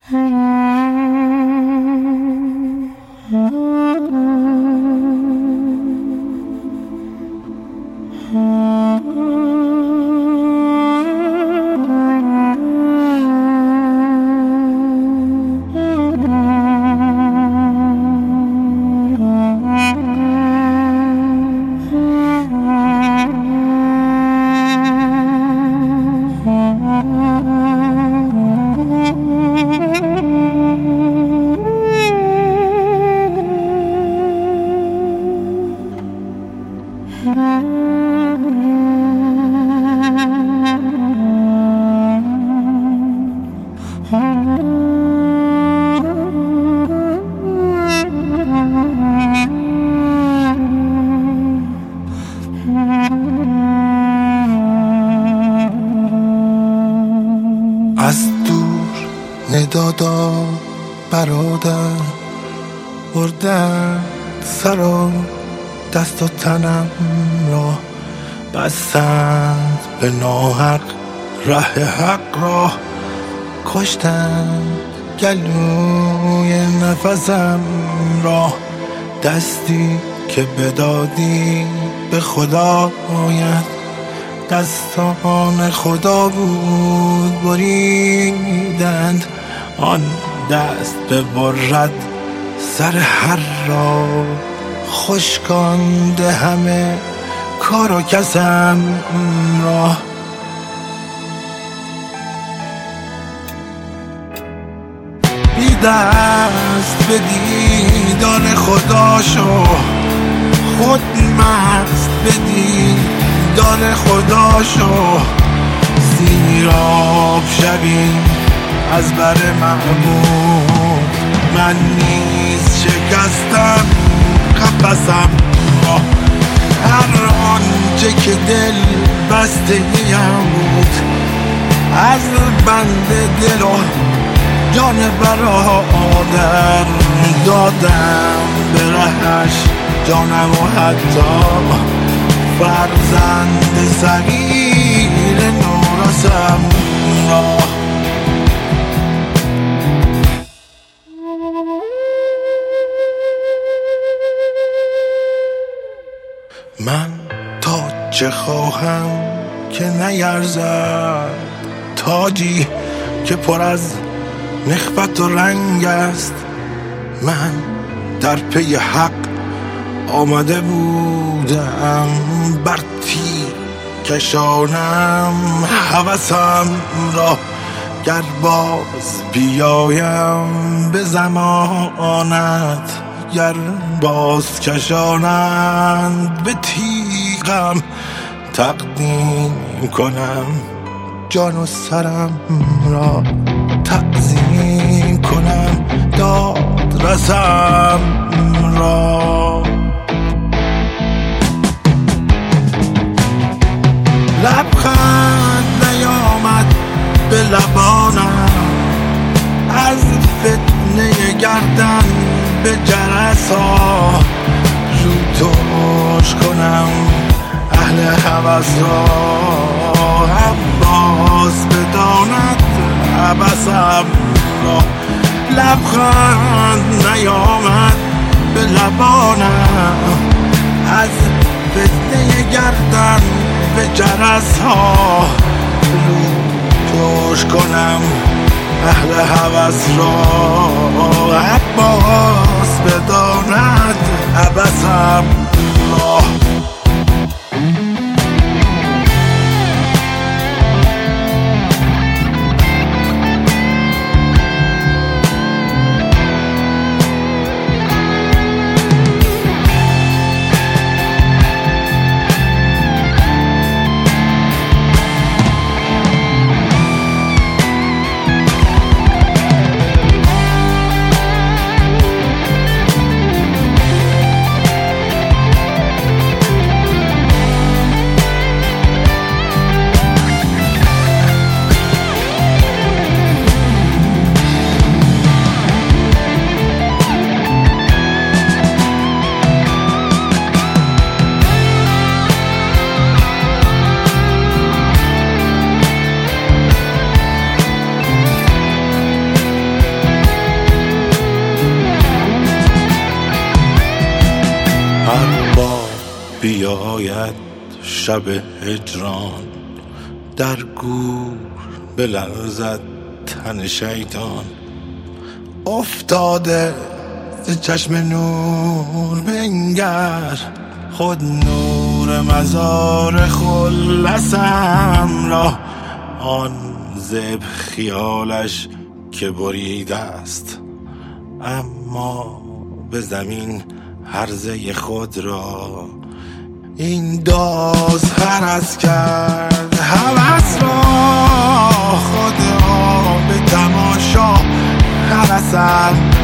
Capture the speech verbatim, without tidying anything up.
از دور ندادا برادر بردن سر و دست و تنم را، بستند به ناحق ره حق را، کشتند گلوی نفسم را. دستی که بدادی به خدایت، دستان خدا بود بریدند. آن دست ببرد سر هر را، خشکانده همه کار و کسم را. بی دست به دیدار خدا شو، خود مست به دیدار خدا شو. سیراب شوی از بر محبوب، من نیز شکستم قفسم را. هر آنچه که دل بسته ایم بود، از بند دل و جان برادر دادم به رهش جانم و حتی فرزند صغیر نورسم را. من تا چه خواهم که نیرزد، تاجی که پر از نخوت و رنگ است. من در پی حق آمده بودم، بر تیر کشانم هوسم را. گر باز بیایم به زمانت، گر باز کشانند به تیغم، تقدیم کنم جان و سرم را. تعظیم کنم داد رسم را. لبخند نیامد به لبانم، از فتنه گردن به جرس ها. رو توش کنم اهل هوس را، عباس بداند عبسم را. لبخند نیامد به لبانم، از فتنه گردن به جرس ها. رو توش کنم اهل هوس را، عباس بداند عبسم را. بیاید شب هجران، در گور بلرزد تن شیطان. افتاده ز چشم نور بنگر، خود نور مزار خلصم را. آن زب خیالش که بریده است، اما به زمین هرزه خود را. این داز هرس کرد هوس را، خود را به تماشا هرسم.